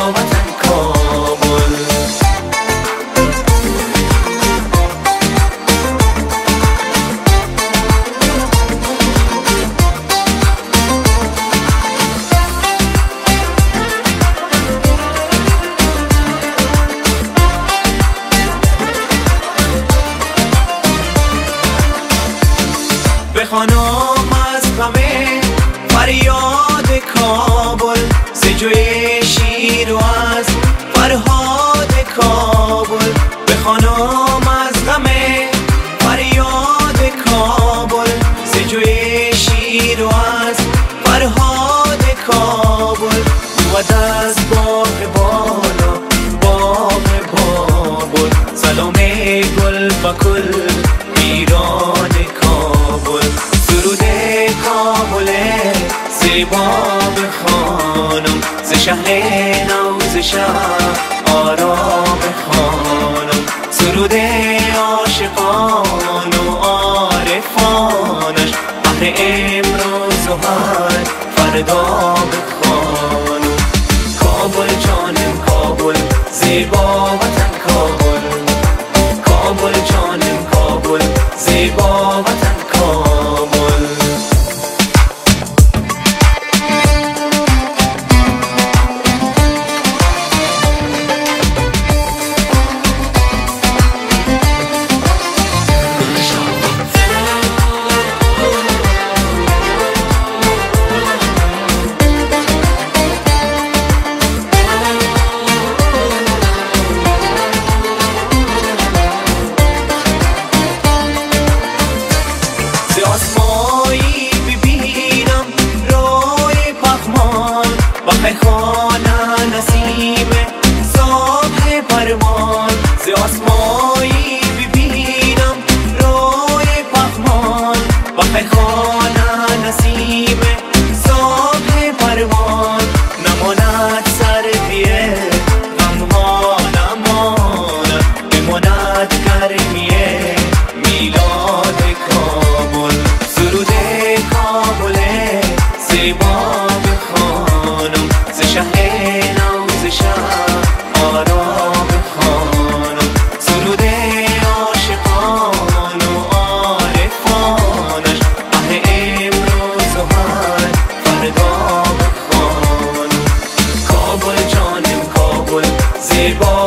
وطن کابل. بخوانم از غم فریاد کابل، ز جوی شیر و از فرهاد کابل. بخوانم از غم فریاد کابل، ز جوی شیر و از فرهاد کابل. بود از باغ بالا باغ بابل، سلام گل بکل ایران کابل. درود کابل زیبا بخوانم، ز شهر نو ز شهر آرام بخوانم. سرود عاشقان و عارفانش، بهر امروز و هر فردا بخوانم. کابل جانم کابل، زیبا وطن کابل. کابل جانم کابل، زیبا وطن کابل. آسمایی ببینم روی پخمان، و خیخانه نسیم صبح پروان. ز آسمایی ببینم روی پخمان، و خیخانه نسیم صبح پروان. نماند سردی غمها نماند، بماند گرمی میلاد کابل. سرود کابل زیبا بخوانم، ز شهر نو ز شهر آرام بخوانم. سرود عاشقان و عارفانش، بهر امروز و هر فردا بخوانم. کابل جانم کابل، زیبا